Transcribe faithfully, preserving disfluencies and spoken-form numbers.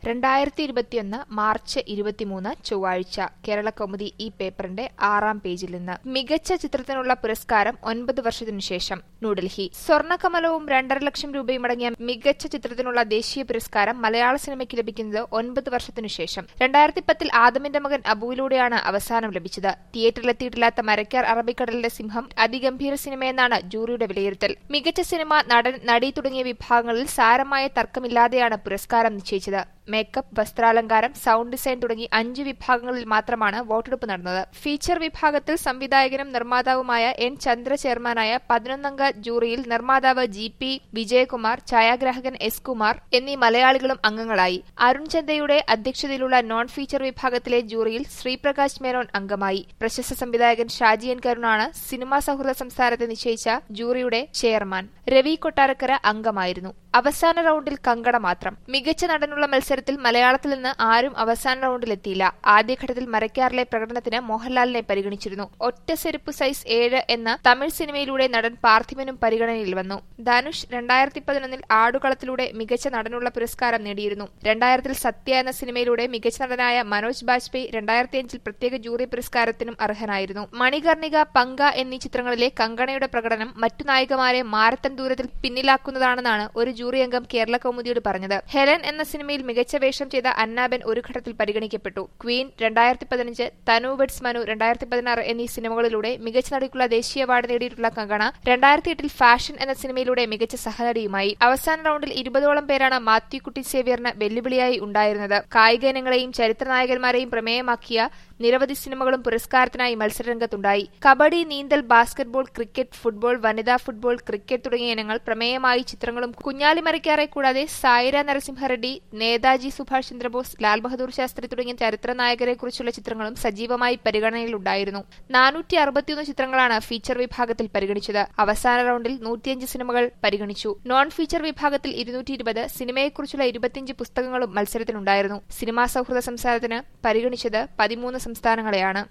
രണ്ടായിരത്തി ഇരുപത്തിയൊന്ന് മാർച്ച് ഇരുപത്തിമൂന്ന് ചൊവ്വാഴ്ച കേരളകൗമുദി ഈ പേപ്പറിന്റെ ആറാം പേജിൽ നിന്ന് മികച്ച ചിത്രത്തിനുള്ള പുരസ്കാരം ഒൻപത് വർഷത്തിനുശേഷം ന്യൂഡൽഹി. സ്വർണ്ണകമലവും രണ്ടര ലക്ഷം രൂപയും അടങ്ങിയ മികച്ച ചിത്രത്തിനുള്ള ദേശീയ പുരസ്കാരം മലയാള സിനിമയ്ക്ക് ലഭിക്കുന്നത് ഒൻപത് വർഷത്തിനുശേഷം. രണ്ടായിരത്തി പത്തിൽ ആദമിന്റെ മകൻ അബുവിലൂടെയാണ് അവസാനം ലഭിച്ചത്. തിയേറ്ററിലെത്തിയിട്ടില്ലാത്ത മരക്കാർ അറബിക്കടലിന്റെ സിംഹം അതിഗംഭീര സിനിമയെന്നാണ് ജൂറിയുടെ വിലയിരുത്തൽ. മികച്ച സിനിമ, നടൻ, നടി തുടങ്ങിയ വിഭാഗങ്ങളിൽ സാരമായ തർക്കമില്ലാതെയാണ് പുരസ്കാരം നിശ്ചയിച്ചത്. മേക്കപ്പ്, വസ്ത്രാലങ്കാരം, സൌണ്ട് ഡിസൈൻ തുടങ്ങി അഞ്ച് വിഭാഗങ്ങളിൽ മാത്രമാണ് വോട്ടെടുപ്പ് നടന്നത്. ഫീച്ചർ വിഭാഗത്തിൽ സംവിധായകനും നിർമ്മാതാവുമായ എൻ ചന്ദ്ര ചെയർമാനായ പതിനൊന്നംഗ ജൂറിയിൽ നിർമ്മാതാവ് ജി പി വിജയകുമാർ, ഛായാഗ്രാഹകൻ എസ് കുമാർ എന്നീ മലയാളികളും അംഗങ്ങളായി. അരുൺ ചന്ദയുടെ അധ്യക്ഷതയിലുള്ള നോൺ ഫീച്ചർ വിഭാഗത്തിലെ ജൂറിയിൽ ശ്രീപ്രകാശ് മേനോൻ അംഗമായി. പ്രശസ്ത സംവിധായകൻ ഷാജി എൻ കരുണാണ് സിനിമാ സൗഹൃദ സംസ്ഥാനത്തെ നിശ്ചയിച്ച ജൂറിയുടെ ചെയർമാൻ. രവി കൊട്ടാരക്കര അംഗമായിരുന്നു. അവസാന റൌണ്ടിൽ കങ്കണ മാത്രം. മികച്ച നടനുള്ള മത്സരത്തിൽ മലയാളത്തിൽ നിന്ന് ആരും അവസാന റൌണ്ടിലെത്തിയില്ല. ആദ്യഘട്ടത്തിൽ മരക്കാറിലെ പ്രകടനത്തിന് മോഹൻലാലിനെ പരിഗണിച്ചിരുന്നു. ഒറ്റ സെരുപ്പ് സൈസ് ഏഴ് എന്ന തമിഴ് സിനിമയിലൂടെ നടൻ പാർത്ഥിവനും പരിഗണനയിൽ വന്നു. ധനുഷ് രണ്ടായിരത്തി പതിനൊന്നിൽ ആടുകളത്തിലൂടെ മികച്ച നടനുള്ള പുരസ്കാരം നേടിയിരുന്നു. രണ്ടായിരത്തിൽ സത്യ എന്ന സിനിമയിലൂടെ മികച്ച നടനായ മനോജ് ബാജ്പേയി രണ്ടായിരത്തിയഞ്ചിൽ പ്രത്യേക ജൂറി പുരസ്കാരത്തിനും അർഹനായിരുന്നു. മണികർണിക, പങ്ക എന്നീ ചിത്രങ്ങളിലെ കങ്കണയുടെ പ്രകടനം മറ്റു നായികമാരെ മാരത്തൺ ദൂരത്തിൽ പിന്നിലാക്കുന്നതാണെന്നാണ് ഒരു ജൂറി അംഗം കേരള കൗമുദിയോട് പറഞ്ഞത്. ഹെലൻ എന്ന സിനിമയിൽ മികച്ച വേഷം ചെയ്ത അന്നാബെൻ ഒരു ഘട്ടത്തിൽ പരിഗണിക്കപ്പെട്ടു. ക്വീൻ രണ്ടായിരത്തി പതിനഞ്ച്, തനു വെഡ്സ് മനു രണ്ടായിരത്തി പതിനാറ് എന്നീ സിനിമകളിലൂടെ മികച്ച നടിക്കുള്ള ദേശീയ അവാർഡ് നേടിയിട്ടുള്ള കങ്കണ രണ്ടായിരത്തി എട്ടിൽ ഫാഷൻ എന്ന സിനിമയിലൂടെ മികച്ച സഹനടിയുമായി. അവസാന റൌണ്ടിൽ ഇരുപതോളം പേരാണ് മാത്യു കുട്ടി സേവ്യറിന് വെല്ലുവിളിയായി ഉണ്ടായിരുന്നത്. കായിക ഇനങ്ങളെയും ചരിത്ര നായകന്മാരെയും പ്രമേയമാക്കിയ നിരവധി സിനിമകളും പുരസ്കാരത്തിനായി മത്സരരംഗത്തുണ്ടായി. കബഡി, നീന്തൽ, ബാസ്കറ്റ്ബോൾ, ക്രിക്കറ്റ്, ഫുട്ബോൾ, വനിതാ ഫുട്ബോൾ, ക്രിക്കറ്റ് തുടങ്ങിയ ഇനങ്ങൾ പ്രമേയമായി ചിത്രങ്ങളും കുഞ്ഞാലി മരക്കാറെ കൂടാതെ സായിര നരസിംഹറെഡ്ഡി, നേതാജി സുഭാഷ് ചന്ദ്രബോസ്, ലാൽ ബഹദൂർ ശാസ്ത്രി തുടങ്ങിയ ചരിത്ര നായകരെക്കുറിച്ചുള്ള ചിത്രങ്ങളും സജീവമായി പരിഗണനയിലുണ്ടായിരുന്നു. നാനൂറ്റി അറുപത്തിയൊന്ന് ചിത്രങ്ങളാണ് ഫീച്ചർ വിഭാഗത്തിൽ പരിഗണിച്ചത്. അവസാന റൌണ്ടിൽ നൂറ്റിയഞ്ച് സിനിമകൾ പരിഗണിച്ചു. നോൺ ഫീച്ചർ വിഭാഗത്തിൽ ഇരുന്നൂറ്റി ഇരുപത്, സിനിമയെക്കുറിച്ചുള്ള ഇരുപത്തിയഞ്ച് പുസ്തകങ്ങളും മത്സരത്തിനുണ്ടായിരുന്നു. സിനിമാ സൗഹൃദ സംസ്ഥാനത്തിന് പരിഗണിച്ചത് പതിമൂന്ന് സംസ്ഥാനങ്ങളെയാണ്.